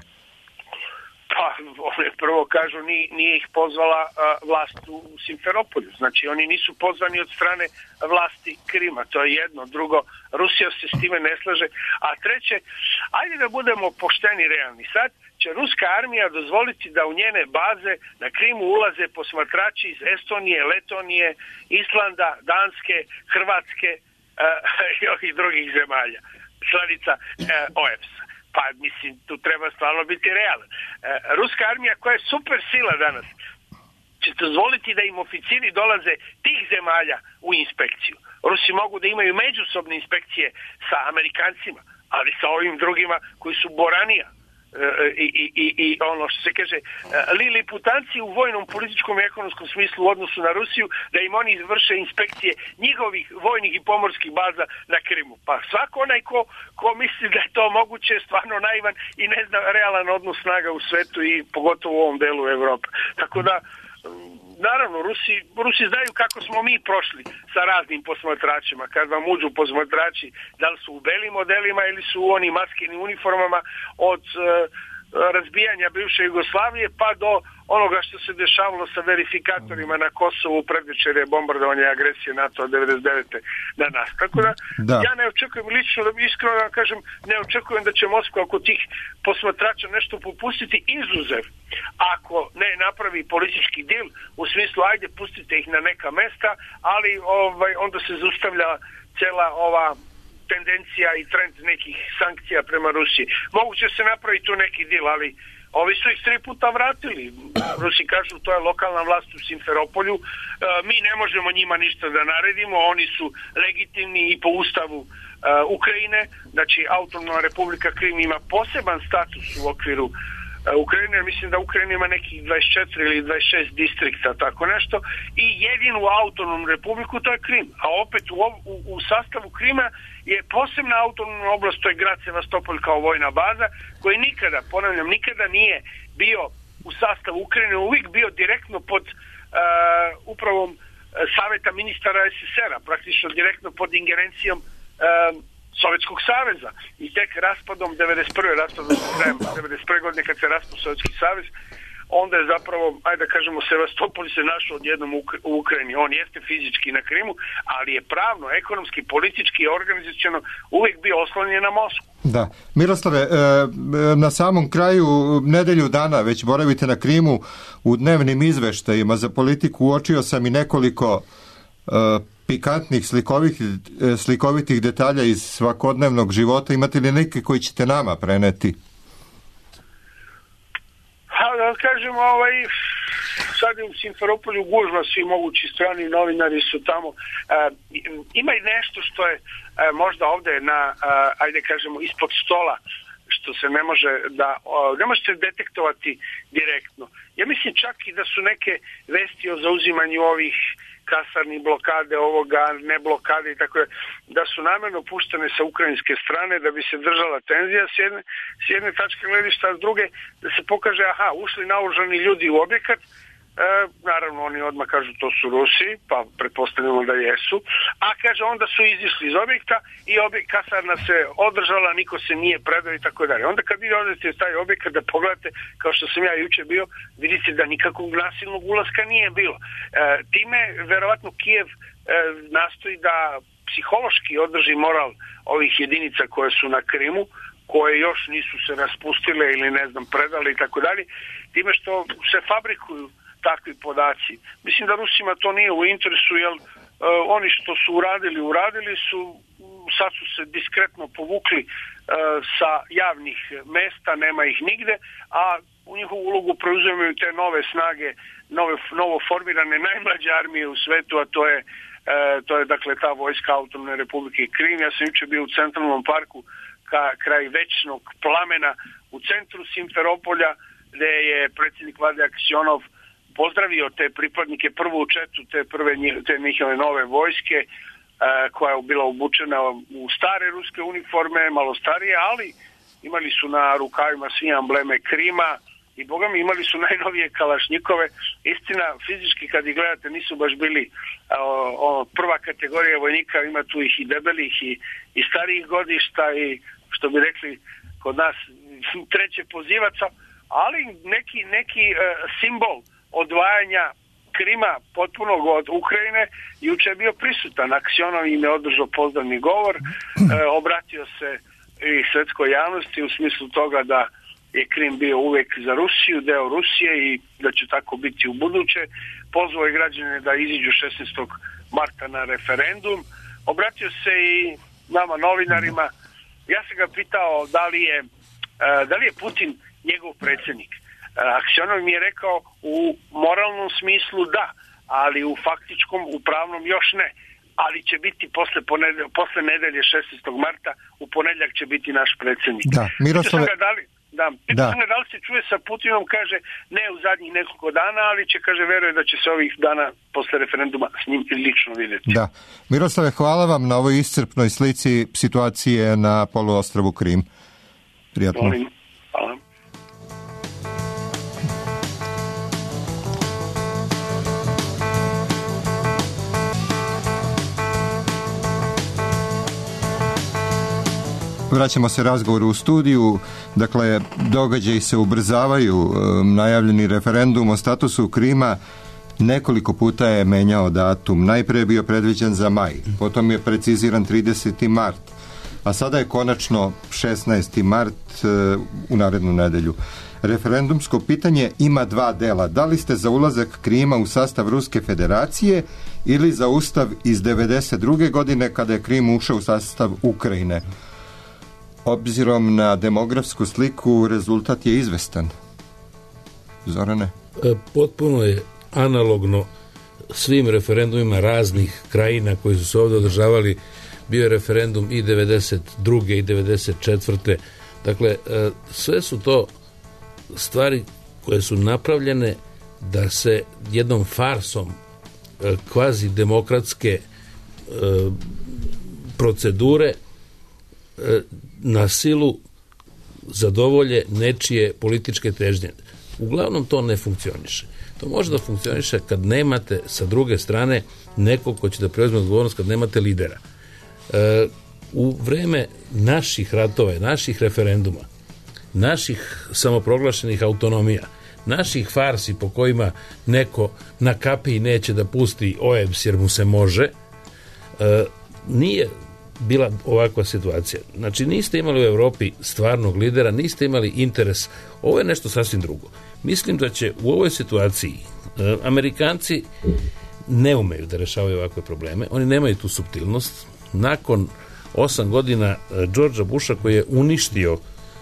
Pa, one prvo kažu nije, nije ih pozvala a, vlast u Simferopolju. Znači, oni nisu pozvani od strane vlasti Krima. To je jedno. Drugo, Rusija se s time ne slaže. A treće, ajde da budemo pošteni i realni. Sad će ruska armija dozvoliti da u njene baze na Krimu ulaze posmatrači iz Estonije, Letonije, Islanda, Danske, Hrvatske a, i drugih zemalja, članica O E P S-a. Pa, mislim, tu treba stvarno biti realan. E, ruska armija koja je super sila danas će dozvoliti da im oficiri dolaze tih zemalja u inspekciju. Rusi mogu da imaju međusobne inspekcije sa Amerikancima, ali sa ovim drugima koji su boranija. I, i, i, i ono što se kaže liliputanci u vojnom, političkom i ekonomskom smislu u odnosu na Rusiju, da im oni vrše inspekcije njihovih vojnih i pomorskih baza na Krimu. Pa svako onaj ko, ko misli da je to moguće je stvarno naivan i ne zna realan odnos snaga u svetu i pogotovo u ovom delu Evrope. Tako da naravno, Rusi, Rusi znaju kako smo mi prošli sa raznim posmatračima. Kad vam uđu posmatrači, da li su u belim modelima ili su u onim maskenim uniformama od e, razbijanja bivše Jugoslavije pa do onoga što se dešavalo sa verifikatorima na Kosovu predvečer je bombardovanje i agresije NATO devedeset devete na nas. Tako da, da, ja ne očekujem lično, da iskreno da kažem, ne očekujem da će Moskva oko tih posmatrača nešto popustiti, izuzev ako ne napravi politički dil u smislu ajde pustite ih na neka mesta, ali ovaj onda se zaustavlja cela ova tendencija i trend nekih sankcija prema Rusiji. Moguće se napravi tu neki dil, ali ovi su ih tri puta vratili. Rusi kažu to je lokalna vlast u Simferopolju. E, mi ne možemo njima ništa da naredimo. Oni su legitimni i po ustavu e, Ukrajine. Znači, autonomna republika Krim ima poseban status u okviru Ukrajine, mislim da Ukrajina ima nekih dvadeset četiri ili dvadeset šest distrikta, tako nešto, i jedinu autonomnu republiku, to je Krim. A opet u, u, u sastavu Krima je posebna autonomna oblast, to je grad Sevastopol kao vojna baza, koji nikada, ponavljam, nikada nije bio u sastavu Ukrajine, uvijek bio direktno pod uh, upravom uh, Saveta ministara es es er a, praktično direktno pod ingerencijom uh, Sovjetskog saveza i tek raspadom devedeset prve raspadom krajem devedeset prve godine kad se raspao Sovjetski savez, onda je zapravo, ajde da kažemo, Sevastopol se našao odjednom u Ukrajini. On jeste fizički na Krimu, ali je pravno, ekonomski, politički i organizaciono uvijek bio oslonjen na Moskvu. Da. Miroslave, na samom kraju nedelju dana već boravite na Krimu. U dnevnim izveštajima za politiku uočio sam i nekoliko pikantnih slikovitih, slikovitih detalja iz svakodnevnog života. Imate li neke koji ćete nama preneti? Ha, da kažem, ovaj, sad je u Simferopolju gužva, svi mogući strani novinari su tamo. E, ima i nešto što je e, možda ovde na, e, ajde kažemo, ispod stola, što se ne može da, o, ne možete detektovati direktno. Ja mislim čak i da su neke vesti o zauzimanju ovih kasarni, blokade ovoga, ne blokade i tako da su namjerno puštene sa ukrajinske strane da bi se držala tenzija s jedne, s jedne tačke gledišta, a s druge da se pokaže, aha, ušli naoružani ljudi u objekat. E, naravno oni odmah kažu to su Rusi, pa pretpostavljamo da jesu, a kaže onda su izišli iz objekta i objekt, kasarna se održala, niko se nije predao i tako dalje. Onda kad vi odete u taj objekat da pogledate, kao što sam ja juče bio, vidite da nikakvog nasilnog ulaska nije bilo. E, time verovatno Kijev e, nastoji da psihološki održi moral ovih jedinica koje su na Krimu, koje još nisu se raspustile ili ne znam predale i tako dalje, time što se fabrikuju takvi podaci. Mislim da Rusima to nije u interesu, jer uh, oni što su uradili, uradili su, sad su se diskretno povukli uh, sa javnih mesta, nema ih nigde, a u njihovu ulogu preuzimaju te nove snage, nove, novo formirane najmlađe armije u svetu, a to je, uh, to je dakle ta vojska autonomne republike Krim. Ja sam juče bio u centralnom parku ka, kraj večnog plamena u centru Simferopolja, gde je predsjednik vlade Aksionov pozdravio te pripadnike, prvu četu te prve te njihove nove vojske, e, koja je bila obučena u stare ruske uniforme, malo starije, ali imali su na rukavima svi ambleme Krima i boga mi imali su najnovije kalašnjikove. Istina, fizički kad ih gledate nisu baš bili o, o, prva kategorija vojnika, ima tu ih i debelih i, i starijih godišta i što bi rekli kod nas treće pozivaca, ali neki, neki e, simbol odvajanja Krima potpunog od Ukrajine juče je bio prisutan. Aksionov im je održao pozdravni govor, e, obratio se i svetskoj javnosti u smislu toga da je Krim bio uvek za Rusiju, deo Rusije i da će tako biti u buduće. Pozvao je građane da iziđu šesnaestog marta na referendum. Obratio se i nama novinarima. Ja sam ga pitao da li je, e, da li je Putin njegov predsjednik. Aksionov mi je rekao u moralnom smislu da, ali u faktičkom, u pravnom još ne. ali će biti posle, ponedel, posle nedelje šesnaestog marta, u ponedjeljak će biti naš predsjednik. Da, Miroslave... Da, pitao sam ga da li se čuje sa Putinom, kaže ne u zadnjih nekoliko dana, ali će, kaže, veruje da će se ovih dana posle referenduma s njim lično vidjeti. Da. Miroslave, hvala vam na ovoj iscrpnoj slici situacije na poluostrvu Krim. Prijatno. Molim. Hvala. Vraćamo se razgovoru u studiju. Dakle, događaji se ubrzavaju. Najavljeni referendum o statusu Krima nekoliko puta je menjao datum. Najprije je bio predviđen za maj, potom je preciziran trideseti mart, a sada je konačno šesnaesti mart u narednu nedelju. Referendumsko pitanje ima dva dela. Da li ste za ulazak Krima u sastav Ruske federacije ili za ustav iz devedeset druge godine kada je Krim ušao u sastav Ukrajine? Obzirom na demografsku sliku, rezultat je izvestan. Zorane? E, potpuno je analogno svim referendumima raznih krajina koji su se ovdje održavali. Bio je referendum i devedeset druge i devedeset četvrte Dakle, e, sve su to stvari koje su napravljene da se jednom farsom e, kvazi demokratske e, procedure e, na silu zadovolje nečije političke težnje. Uglavnom to ne funkcioniše. To može da funkcioniše kad nemate sa druge strane nekog ko će da preuzme odgovornost, kad nemate lidera. E, u vreme naših ratova, naših referenduma, naših samoproglašenih autonomija, naših farsi po kojima neko na kapiji neće da pusti O E B S jer mu se može, e, nije bila ovakva situacija. Znači, niste imali u Evropi stvarnog lidera, niste imali interes. Ovo je nešto sasvim drugo. Mislim da će u ovoj situaciji e, Amerikanci ne umeju da rešavaju ovakve probleme. Oni nemaju tu suptilnost. Nakon osam godina e, Georgea Busha, koji je uništio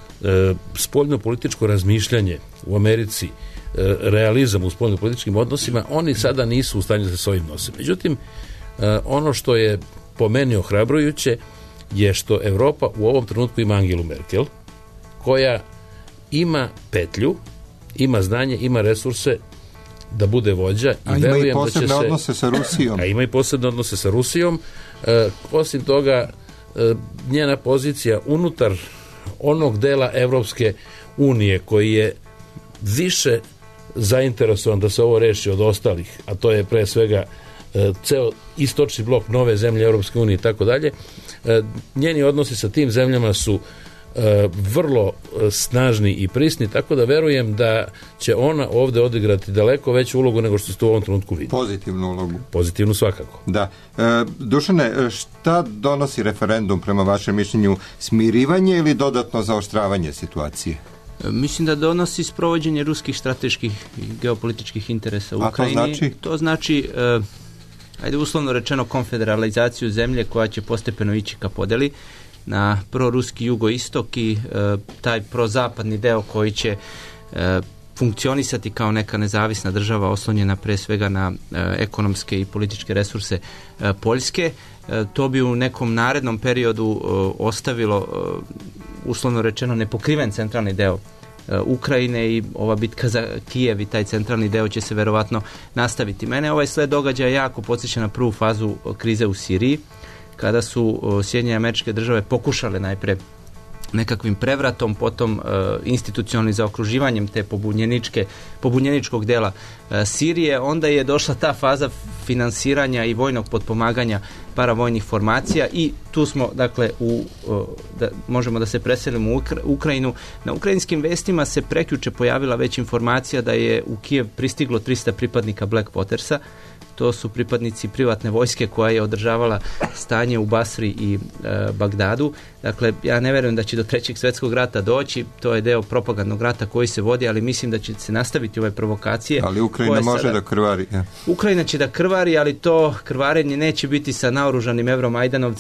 e, spoljno političko razmišljanje u Americi, e, realizam u spoljno političkim odnosima, oni sada nisu u stanju da se s ovim nose. Međutim, e, ono što je po meni ohrabrujuće je što Evropa u ovom trenutku ima Angelu Merkel, koja ima petlju, ima znanje, ima resurse da bude vođa. I a ima i posebne da će se, odnose sa Rusijom. A ima i posebne odnose sa Rusijom. E, osim toga, e, njena pozicija unutar onog dela Evropske unije koji je više zainteresovan da se ovo reši od ostalih, a to je pre svega e, ceo istočni blok, nove zemlje Evropske unije i tako dalje. E, njeni odnosi sa tim zemljama su e, vrlo snažni i prisni, tako da verujem da će ona ovdje odigrati daleko veću ulogu nego što se to u ovom trenutku vidi. Pozitivnu ulogu. Pozitivnu svakako. Da. E, Dušane, šta donosi referendum prema vašem mišljenju? Smirivanje ili dodatno zaoštravanje situacije? Mislim da donosi sprovođenje ruskih strateških i geopolitičkih interesa u A Ukrajini. To znači? To znači, e, ajde uslovno rečeno, konfederalizaciju zemlje koja će postepeno ići ka podeli na proruski jugoistok i e, taj prozapadni deo koji će e, funkcionisati kao neka nezavisna država oslonjena pre svega na e, ekonomske i političke resurse e, Poljske. E, to bi u nekom narednom periodu e, ostavilo e, uslovno rečeno nepokriven centralni deo e, Ukrajine i ova bitka za Kijev i taj centralni deo će se verovatno nastaviti. Mene ovaj sled događaja jako podsjeća na prvu fazu krize u Siriji, kada su Sjedinjene Američke Države pokušale najpre nekakvim prevratom, potom e, institucionalnim zaokruživanjem te pobunjeničke, pobunjeničkog dela e, Sirije, onda je došla ta faza finansiranja i vojnog potpomaganja paravojnih formacija i tu smo, dakle, u, o, da, možemo da se preselimo u Ukra- Ukrajinu. Na ukrajinskim vestima se prekjuče pojavila već informacija da je u Kijev pristiglo trista pripadnika Black Pottersa. To su pripadnici privatne vojske koja je održavala stanje u Basri i e, Bagdadu. Dakle, ja ne verujem da će do trećeg svjetskog rata doći, to je deo propagandnog rata koji se vodi, ali mislim da će se nastaviti ove provokacije. Ali Ukrajina može sada... da krvari. Ja. Ukrajina će da krvari, ali to krvarenje neće biti sa naoružanim Evromajdanovcima iz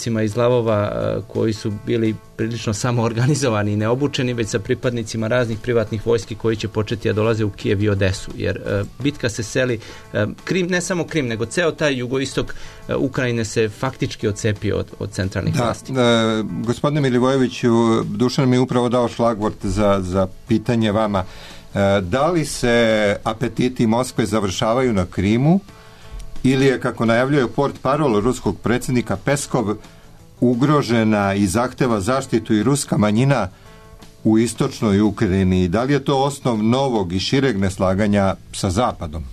Jugoslavova koji su bili prilično samoorganizovani i neobučeni, već sa pripadnicima raznih privatnih vojski koji će početi da dolaze u Kijev i Odesu. Jer bitka se seli, Krim, ne samo Krim, nego ceo taj jugoistok Ukrajine se faktički odcepio od, od centralnih da, vlasti. Da, gospodine Milivojeviću, Dušan mi je upravo dao šlagvort za, za pitanje vama. Da li se apetiti Moskve završavaju na Krimu ili je, kako najavljuje port parol ruskog predsjednika Peskov, ugrožena i zahteva zaštitu i ruska manjina u istočnoj Ukrajini? Da li je to osnov novog i šireg neslaganja sa Zapadom?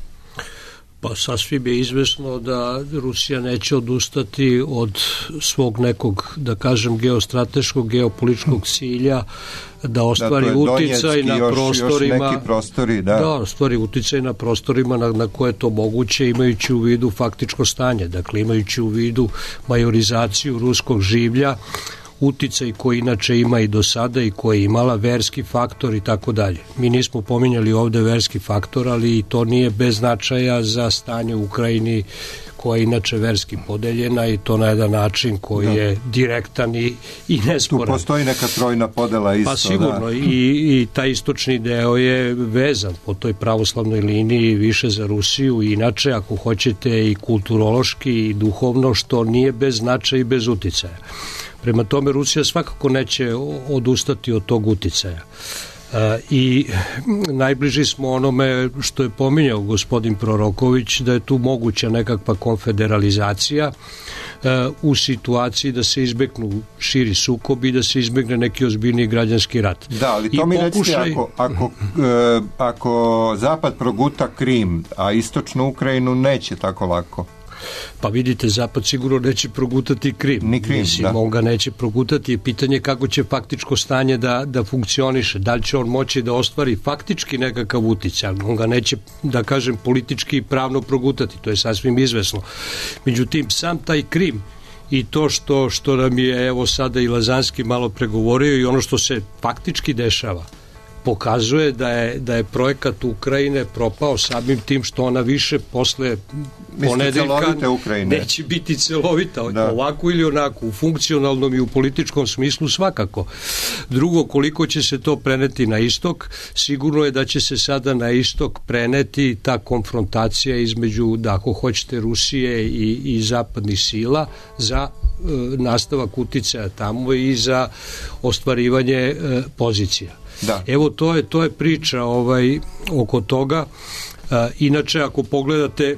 Pa sasvim je izvesno da Rusija neće odustati od svog nekog, da kažem, geostrateškog, geopolitičkog cilja, da ostvari da, uticaj na još, prostorima, još neki prostori, da. da, ostvari uticaj na prostorima na, na koje to moguće, imajući u vidu faktičko stanje, dakle imajući u vidu majorizaciju ruskog življa, uticaj koji inače ima i do sada i koji je imala, verski faktor i tako dalje. Mi nismo pominjali ovde verski faktor, ali i to nije bez značaja za stanje u Ukrajini koja je inače verski podeljena i to na jedan način koji da. je direktan i, i nesporan. Tu postoji neka trojna podela isto. Pa sigurno da. I, i taj istočni deo je vezan po toj pravoslavnoj liniji više za Rusiju i inače, ako hoćete, i kulturološki i duhovno, što nije bez značaja i bez uticaja. Prema tome, Rusija svakako neće odustati od tog uticaja. E, I najbliži smo onome što je pominjao gospodin Proroković, da je tu moguća nekakva konfederalizacija e, u situaciji da se izbegnu širi sukobi i da se izbegne neki ozbiljniji građanski rat. Da, ali to I mi pokušaj... recite, ako, ako, e, ako Zapad proguta Krim, a istočnu Ukrajinu neće tako lako. Pa vidite, Zapad sigurno neće progutati Krim. Ni Krim, Mislim, da. On ga neće progutati. Pitanje kako će faktičko stanje da, da funkcioniše. Da li će on moći da ostvari faktički nekakav uticaj. On ga neće, da kažem, politički i pravno progutati. To je sasvim izvesno. Međutim, sam taj Krim i to što, što nam je evo sada i Lazanski malo pregovorio i ono što se faktički dešava, pokazuje da je, da je projekat Ukrajine propao samim tim što ona više posle ponedeljka neće biti celovita, da. ovako ili onako, u funkcionalnom i u političkom smislu svakako. Drugo, koliko će se to preneti na istok, sigurno je da će se sada na istok preneti ta konfrontacija između, da ako hoćete, Rusije i, i zapadnih sila za e, nastavak uticaja tamo i za ostvarivanje e, pozicija. Da. Evo, to je, to je priča ovaj, oko toga. A, inače, ako pogledate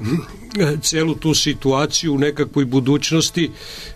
celu tu situaciju u nekakvoj budućnosti,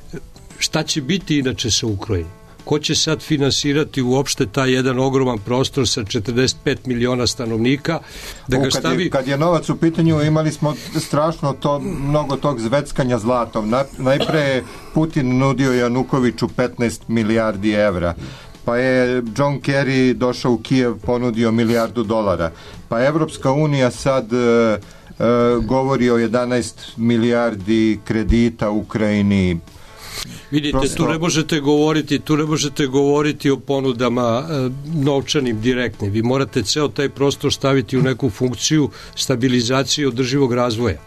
šta će biti inače sa Ukrajinom? Ko će sad finansirati uopšte taj jedan ogroman prostor sa četrdeset pet miliona stanovnika? Da ga kad, stavi... je, kad je novac u pitanju, imali smo strašno to, mnogo tog zveckanja zlatom. Na, najpre je Putin nudio Janukoviću petnaest milijardi evra. Pa je John Kerry došao u Kijev, ponudio milijardu dolara. Pa Evropska unija sad e, e, govori o jedanaest milijardi kredita Ukrajini. Vidite, Prosto... tu ne možete govoriti, tu ne možete govoriti o ponudama e, novčanim direktnim. Vi morate ceo taj prostor staviti u neku funkciju stabilizacije održivog razvoja.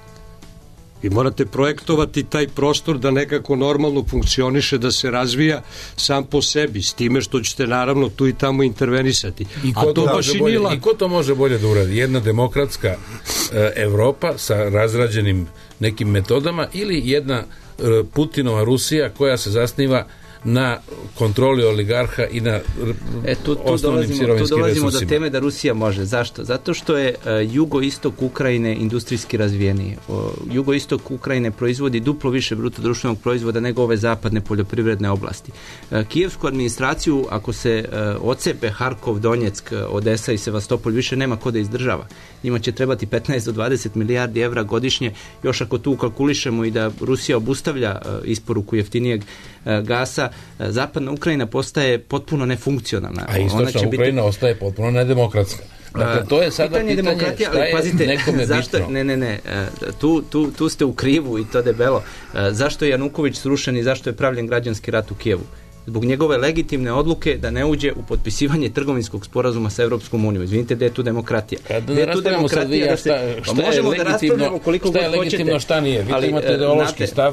Vi morate projektovati taj prostor da nekako normalno funkcioniše, da se razvija sam po sebi, s time što ćete naravno tu i tamo intervenisati. I ko, A to, to, baš bolje, nila... I ko to može bolje da uradi? Jedna demokratska e, Evropa sa razrađenim nekim metodama ili jedna e, Putinova Rusija koja se zasniva na kontroli oligarha i na e, tu, tu osnovnim sirovinskim tu dolazimo resursima. Do teme da Rusija može. Zašto? Zato što je uh, jugoistok Ukrajine industrijski razvijeniji. Uh, jugoistok Ukrajine proizvodi duplo više bruto društvenog proizvoda nego ove zapadne poljoprivredne oblasti. Uh, kijevsku administraciju, ako se uh, ocepe Harkov, Donjeck, Odesa i Sevastopol, više nema ko da izdržava. Njima će trebati petnaest do dvadeset milijardi evra godišnje, još ako tu kalkulišemo i da Rusija obustavlja uh, isporuku jeftinijeg uh, gasa, zapadna Ukrajina postaje potpuno nefunkcionalna. A istočna Ukrajina biti... ostaje potpuno nedemokratska. Dakle, to je sada pitanje, pitanje demokratija, šta je pazite, nekome zašto, bitno. Ne, ne, ne, tu, tu, tu ste u krivu i to debelo. Zašto je Januković srušen i zašto je pravljen građanski rat u Kijevu? Zbog njegove legitimne odluke da ne uđe u potpisivanje trgovinskog sporazuma sa Evropskom unijom. Izvinite, da je tu demokratija. Kada ne raspravljamo sad vi, šta, šta, šta je legitimno, šta je legitimno, šta nije. Vi imate ideološki stav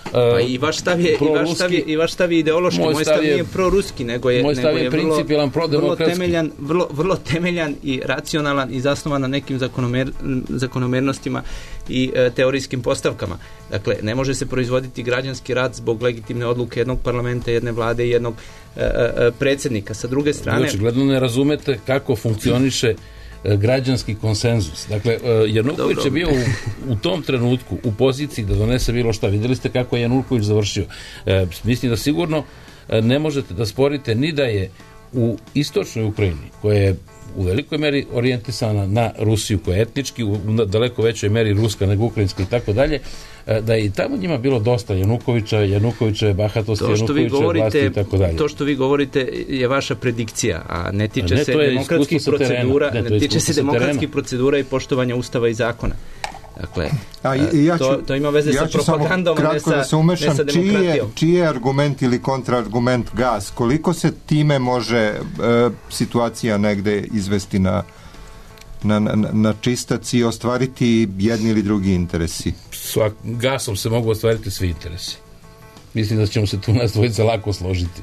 Pa i vaš stav je, i vaš stav je, i vaš stav je ideološki, moj, moj stav, stav je, nije proruski, nego je, moj stav nego je, je principijelan, vrlo temeljan, vrlo, vrlo temeljan i racionalan i zasnovan na nekim zakonomer, zakonomernostima i e, teorijskim postavkama. Dakle, ne može se proizvoditi građanski rat zbog legitimne odluke jednog parlamenta, jedne vlade i jednog e, e, predsjednika. Sa druge strane... Znači, gledano ne razumete kako funkcioniše građanski konsenzus. Dakle, Januković je bio u, u tom trenutku u poziciji da donese bilo šta. Vidjeli ste kako je Januković završio. E, mislim da sigurno ne možete da sporite ni da je u istočnoj Ukrajini, koja je u velikoj meri orijentisana na Rusiju, koja je etnički u daleko većoj meri ruska nego ukrajinska i tako dalje, da je i tamo njima bilo dosta Janukovića, Janukovićeve bahatosti, Janukovićeve vlasti i tako dalje. To što vi govorite je vaša predikcija, a ne tiče ne, se demokratskih procedura, ne, ne tiče se demokratskih procedura i poštovanja ustava i zakona. Dakle, a, ja ću, to, to ima veze ja sa propagandom, ne sa, da se umešam, ne sa demokratijom. Čiji je argument ili kontraargument gas? Koliko se time može e, situacija negde izvesti na, na, na, na čistac i ostvariti jedni ili drugi interesi? Svak, gasom se mogu ostvariti svi interesi. Mislim da ćemo se tu nas dvojica lako složiti.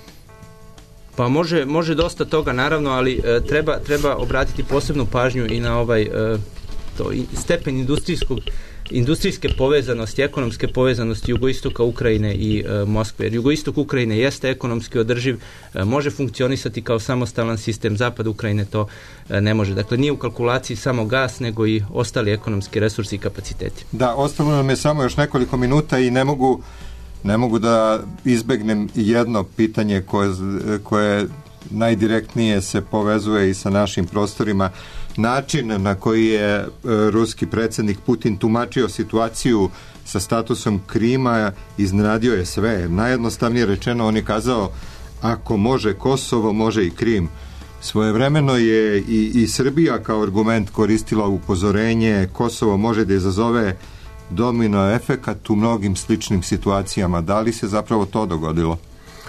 Pa može, može dosta toga, naravno, ali e, treba, treba obratiti posebnu pažnju i na ovaj... E, to stepen industrijskog industrijske povezanosti, ekonomske povezanosti jugoistoka Ukrajine i e, Moskve. Jer jugoistok Ukrajine jeste ekonomski održiv, e, može funkcionisati kao samostalan sistem, zapad Ukrajine to e, ne može. Dakle, nije u kalkulaciji samo gas, nego i ostali ekonomski resursi i kapaciteti. Da, ostalo nam je samo još nekoliko minuta i ne mogu, ne mogu da izbegnem jedno pitanje koje, koje najdirektnije se povezuje i sa našim prostorima. Način na koji je e, ruski predsjednik Putin tumačio situaciju sa statusom Krima iznenadio je sve. Najjednostavnije rečeno, on je kazao ako može Kosovo, može i Krim. Svojevremeno je i, i Srbija kao argument koristila upozorenje Kosovo može da izazove domino efekat u mnogim sličnim situacijama. Da li se zapravo to dogodilo?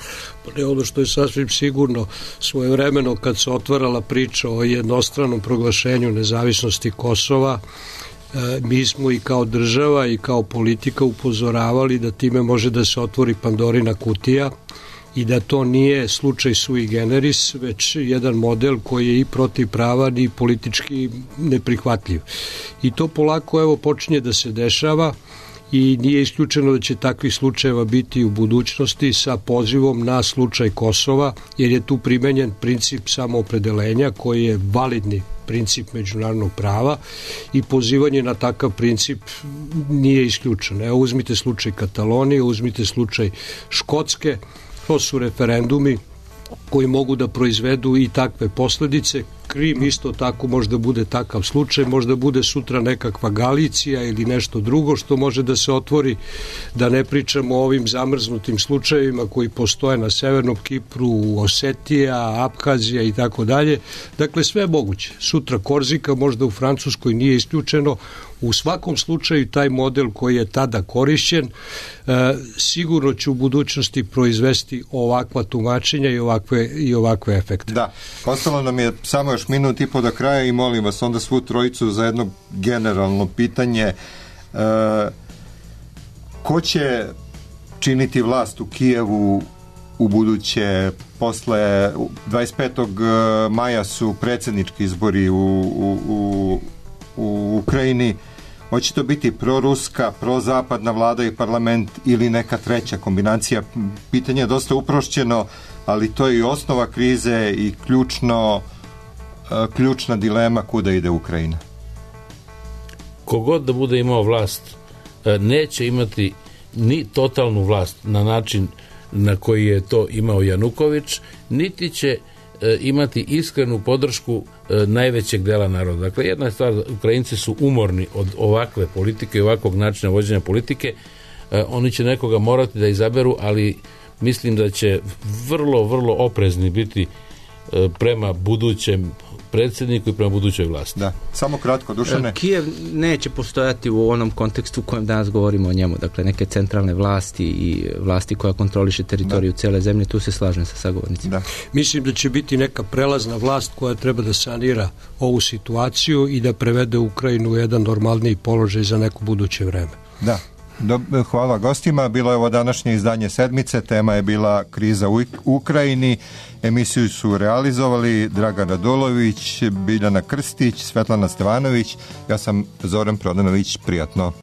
Ne, ono što je sasvim sigurno, svojevremeno kad se otvarala priča o jednostranom proglašenju nezavisnosti Kosova, e, mi smo i kao država i kao politika upozoravali da time može da se otvori Pandorina kutija i da to nije slučaj sui generis, već jedan model koji je i protivpravan i politički neprihvatljiv. I to polako evo počinje da se dešava i nije isključeno da će takvih slučajeva biti u budućnosti sa pozivom na slučaj Kosova, jer je tu primenjen princip samoopredelenja koji je validni princip međunarodnog prava i pozivanje na takav princip nije isključeno. Evo uzmite slučaj Katalonije, uzmite slučaj Škotske, to su referendumi koji mogu da proizvedu i takve posledice. Krim isto tako možda bude takav slučaj, možda bude sutra nekakva Galicija ili nešto drugo što može da se otvori, da ne pričamo o ovim zamrznutim slučajevima koji postoje na Severnom Kipru, Osetija, Abhazija i tako dalje. Dakle, sve je moguće. Sutra Korzika, možda u Francuskoj nije isključeno. U svakom slučaju taj model koji je tada korišćen e, sigurno će u budućnosti proizvesti ovakva tumačenja i ovakve, i ovakve efekte. Da, ostalo nam je samo još minut i po do kraja i molim vas onda svu trojicu za jedno generalno pitanje. E, ko će činiti vlast u Kijevu u buduće? Posle dvadeset petog maja su predsjednički izbori u, u, u u Ukrajini. Hoće to biti proruska, prozapadna vlada i parlament ili neka treća kombinacija? Pitanje je dosta uprošćeno, ali to je i osnova krize i ključno, ključna dilema kuda ide Ukrajina. Kogod da bude imao vlast neće imati ni totalnu vlast na način na koji je to imao Januković, niti će imati iskrenu podršku najvećeg dela naroda. Dakle, jedna je stvar, Ukrajinci su umorni od ovakve politike i ovakvog načina vođenja politike. Oni će nekoga morati da izaberu, ali mislim da će vrlo, vrlo oprezni biti prema budućem predsjedniku i prema budućoj vlasti. Da, samo kratko, Dušane. Kijev neće postojati u onom kontekstu u kojem danas govorimo o njemu, dakle neke centralne vlasti i vlasti koja kontroliše teritoriju cele zemlje, tu se slažem sa sagovornicima. Da. Mislim da će biti neka prelazna vlast koja treba da sanira ovu situaciju i da prevede Ukrajinu u jedan normalniji položaj za neko buduće vreme. Da. Hvala gostima. Bilo je ovo današnje izdanje Sedmice. Tema je bila kriza u Ukrajini. Emisiju su realizovali Dragan Radulović, Biljana Krstić, Svetlana Stevanović. Ja sam Zoran Prodanović. Prijatno.